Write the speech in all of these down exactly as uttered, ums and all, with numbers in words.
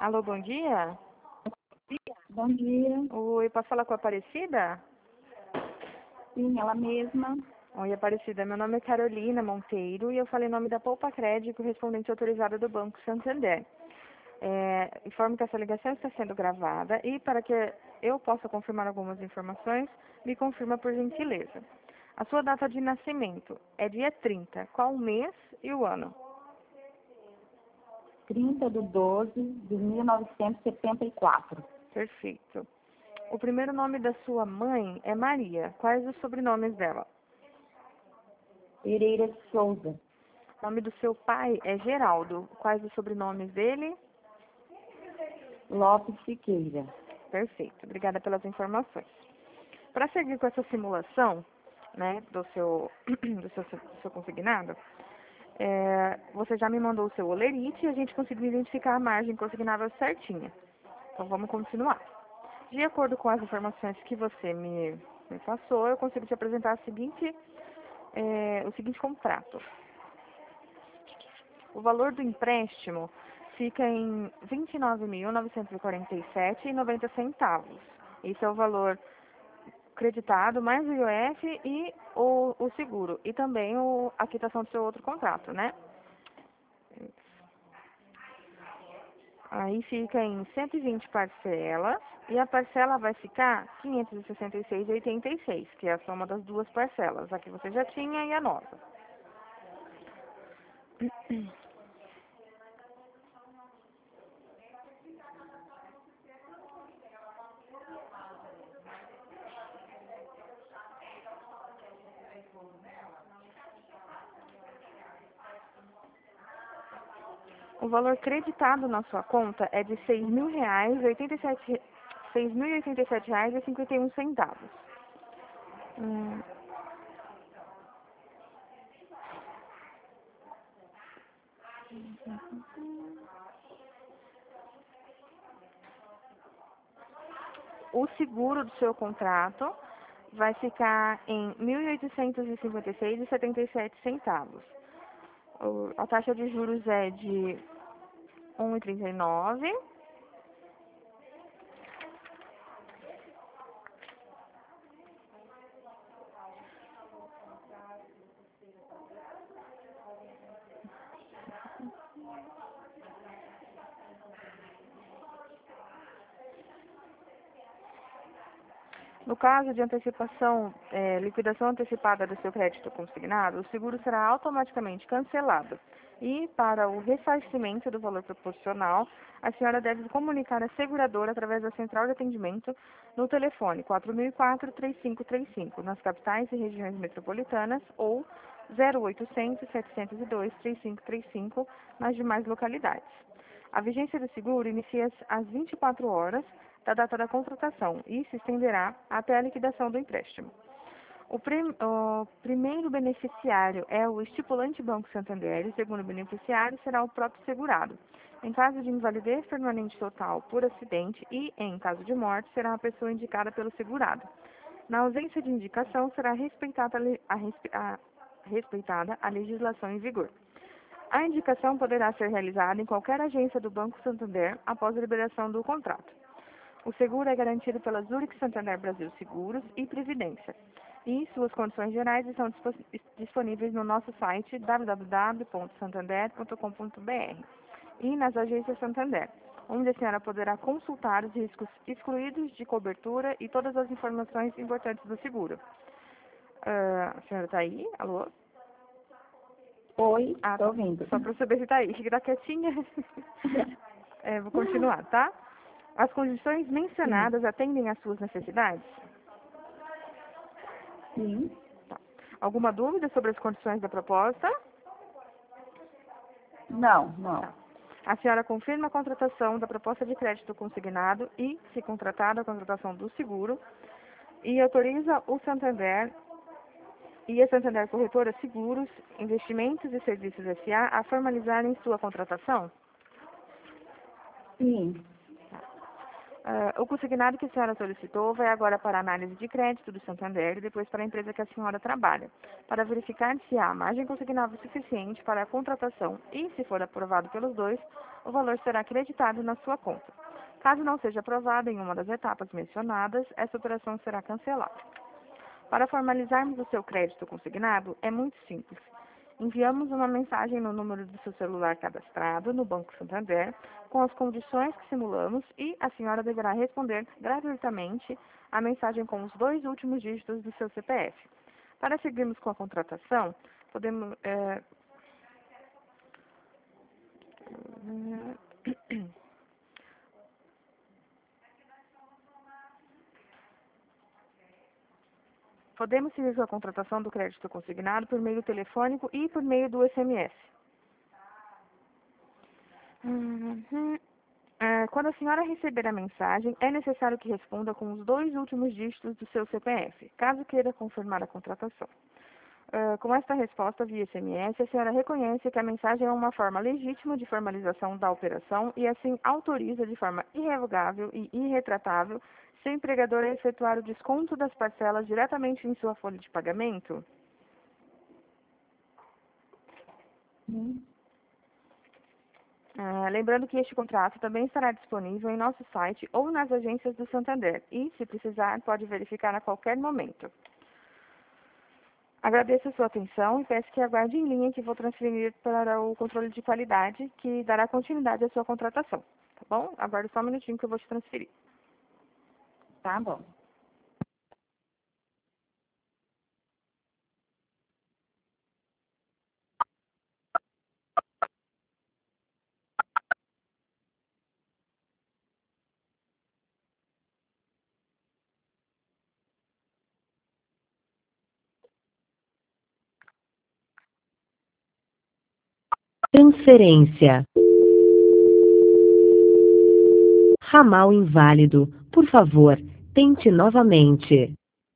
Alô, bom dia. Bom dia. Oi, posso falar com a Aparecida? Sim, ela mesma. Oi, Aparecida. Meu nome é Carolina Monteiro e eu falei em nome da Poupa Crédito, correspondente autorizada do Banco Santander. É, informo que essa ligação está sendo gravada e para que eu possa confirmar algumas informações, me confirma por gentileza. A sua data de nascimento é dia trinta. Qual o mês e o ano? trinta de doze de mil novecentos e setenta e quatro. Perfeito. O primeiro nome da sua mãe é Maria. Quais os sobrenomes dela? Pereira de Souza. O nome do seu pai é Geraldo. Quais os sobrenomes dele? Lopes Siqueira. Perfeito. Obrigada pelas informações. Para seguir com essa simulação, né, do seu, do seu, do seu consignado, é, você já me mandou o seu olerite e a gente conseguiu identificar a margem consignável certinha. Então vamos continuar. De acordo com as informações que você me, me passou, eu consigo te apresentar a seguinte, é, o seguinte contrato. O valor do empréstimo fica em vinte e nove mil novecentos e quarenta e sete reais e noventa centavos. Esse é o valor creditado, mais o I O F e o, o seguro. E também o, a quitação do seu outro contrato, né? Aí fica em cento e vinte parcelas e a parcela vai ficar quinhentos e sessenta e seis reais e oitenta e seis centavos, que é a soma das duas parcelas, a que você já tinha e a nova. O valor creditado na sua conta é de seis mil reais e oitenta e sete, seis mil e oitenta e sete reais e cinquenta e um centavos. Hum. O seguro do seu contrato vai ficar em mil oitocentos e cinquenta e seis reais e setenta e sete centavos. A taxa de juros é de um vírgula trinta e nove. No caso de antecipação, é, liquidação antecipada do seu crédito consignado, o seguro será automaticamente cancelado. E, para o ressarcimento do valor proporcional, a senhora deve comunicar a seguradora através da central de atendimento no telefone quatro mil e quatro, três cinco três cinco, nas capitais e regiões metropolitanas, ou zero oitocentos, setecentos e dois, trinta e cinco trinta e cinco nas demais localidades. A vigência do seguro inicia-se às vinte e quatro horas da data da contratação e se estenderá até a liquidação do empréstimo. O, prim, o primeiro beneficiário é o estipulante Banco Santander e o segundo beneficiário será o próprio segurado. Em caso de invalidez permanente total por acidente e, em caso de morte, será a pessoa indicada pelo segurado. Na ausência de indicação, será respeitada a, a, respeitada a legislação em vigor. A indicação poderá ser realizada em qualquer agência do Banco Santander após a liberação do contrato. O seguro é garantido pela Zurich Santander Brasil Seguros e Previdência. E suas condições gerais estão disponíveis no nosso site w w w ponto santander ponto com ponto b r e nas agências Santander, onde a senhora poderá consultar os riscos excluídos de cobertura e todas as informações importantes do seguro. Uh, a senhora está aí? Alô? Oi, ah, estou ouvindo. Só para saber se está aí. Está quietinha? é, vou continuar, tá? As condições mencionadas Sim. atendem às suas necessidades? Sim. Tá. Alguma dúvida sobre as condições da proposta? Não, não. Tá. A senhora confirma a contratação da proposta de crédito consignado e, se contratada, a contratação do seguro e autoriza o Santander e a Santander Corretora Seguros, Investimentos e Serviços S A a formalizarem sua contratação? Sim. Uh, o consignado que a senhora solicitou vai agora para a análise de crédito do Santander e depois para a empresa que a senhora trabalha, para verificar se há margem consignável suficiente para a contratação e, se for aprovado pelos dois, o valor será creditado na sua conta. Caso não seja aprovada em uma das etapas mencionadas, essa operação será cancelada. Para formalizarmos o seu crédito consignado, é muito simples. Enviamos uma mensagem no número do seu celular cadastrado no Banco Santander, com as condições que simulamos, e a senhora deverá responder gratuitamente a mensagem com os dois últimos dígitos do seu C P F. Para seguirmos com a contratação, podemos... É... Podemos seguir com a contratação do crédito consignado por meio telefônico e por meio do S M S. Uhum. É, quando a senhora receber a mensagem, é necessário que responda com os dois últimos dígitos do seu C P F, caso queira confirmar a contratação. Uh, com esta resposta via S M S, a senhora reconhece que a mensagem é uma forma legítima de formalização da operação e assim autoriza de forma irrevogável e irretratável seu empregador a efetuar o desconto das parcelas diretamente em sua folha de pagamento? Hum. Uh, lembrando que este contrato também estará disponível em nosso site ou nas agências do Santander e, se precisar, pode verificar a qualquer momento. Agradeço a sua atenção e peço que aguarde em linha que vou transferir para o controle de qualidade, que dará continuidade à sua contratação. Tá bom? Aguarde só um minutinho que eu vou te transferir. Tá bom. Transferência. Ramal inválido. Por favor, tente novamente.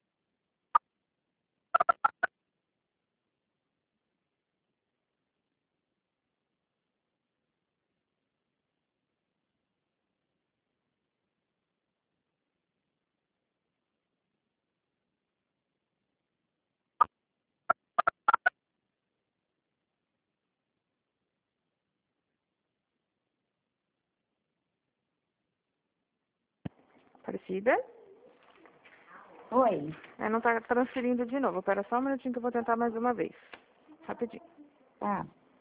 Aparecida? Oi. É, não está transferindo de novo. Espera só um minutinho que eu vou tentar mais uma vez. Rapidinho. Tá.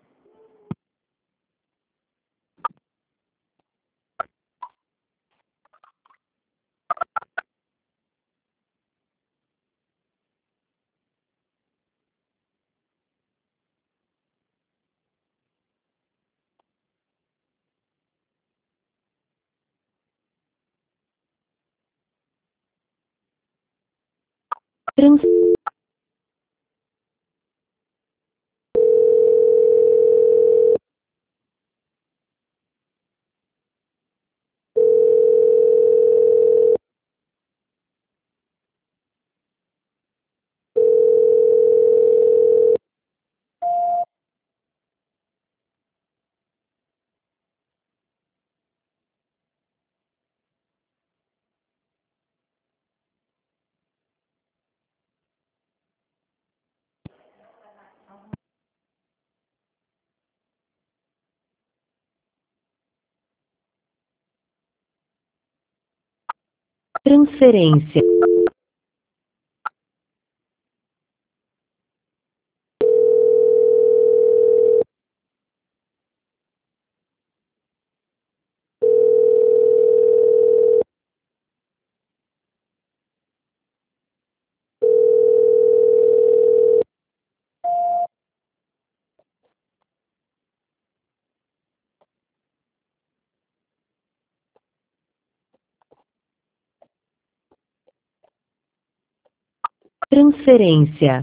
Trans... Transferência. Transferência.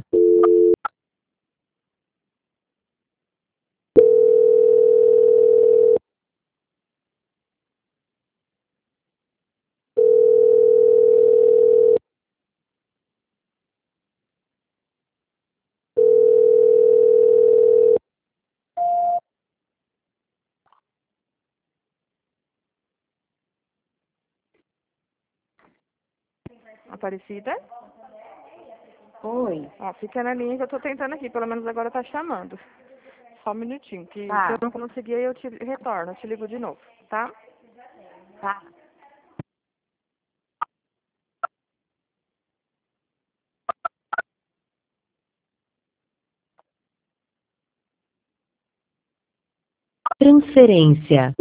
Aparecida? Oi. Ó, fica na linha que eu estou tentando aqui. Pelo menos agora está chamando. Só um minutinho, que Tá. se eu não conseguir, aí eu te retorno, eu te ligo de novo, tá? Tá. Transferência.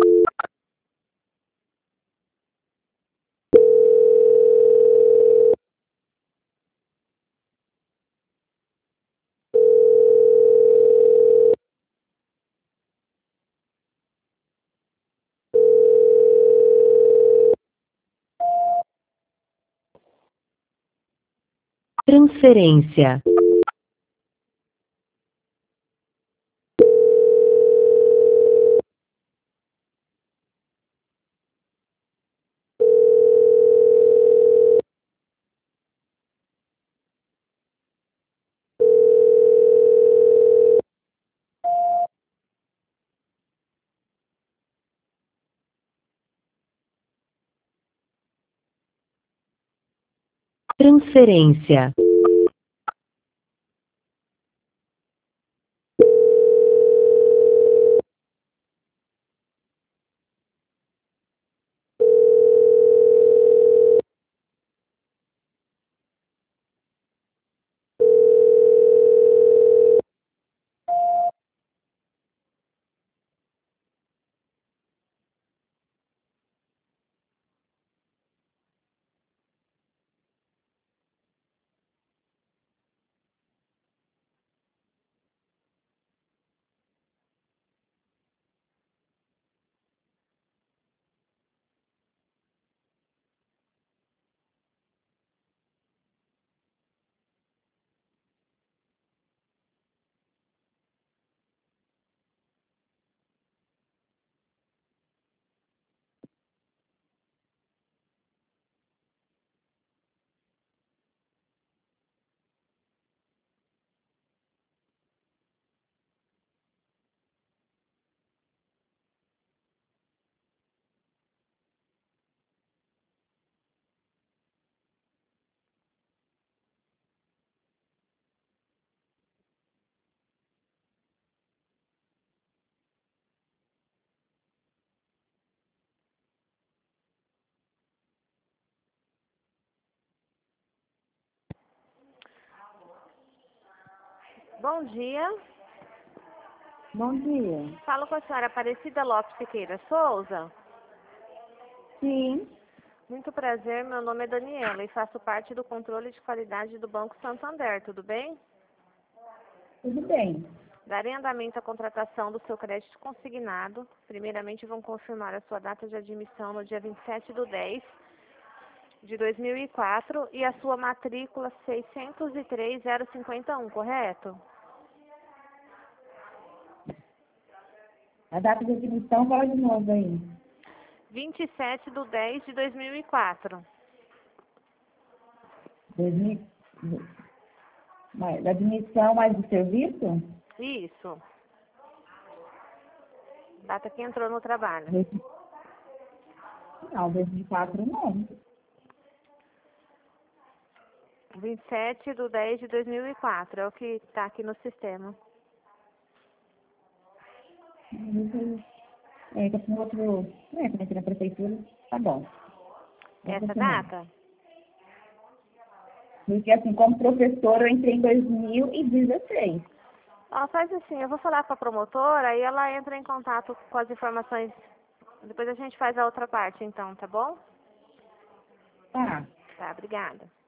Transferência. Transferência. Bom dia. Bom dia. Falo com a senhora Aparecida Lopes Siqueira Souza. Sim, Muito prazer, meu nome é Daniela e faço parte do controle de qualidade do Banco Santander, tudo bem? tudo bem. Darei andamento à contratação do seu crédito consignado. Primeiramente, vão confirmar a sua data de admissão no dia vinte e sete de dez de dois mil e quatro e a sua matrícula seiscentos e três zero cinquenta e um, correto? A data de admissão, fala de novo aí. vinte e sete de dez de dois mil e quatro. dois mil. Mas, da admissão mais do serviço? Isso. Data que entrou no trabalho. Dois- Não, dois mil e quatro não. vinte e sete de dez de dois mil e quatro, é o que está aqui no sistema. É, que eu tenho outro. É, que aqui na prefeitura. Tá bom. Vou Essa confirmar. data? Porque assim, como professora, eu entrei em dois mil e dezesseis. Ó, faz assim, eu vou falar com a promotora e ela entra em contato com as informações. Depois a gente faz a outra parte, então, tá bom? Tá. Tá, obrigada.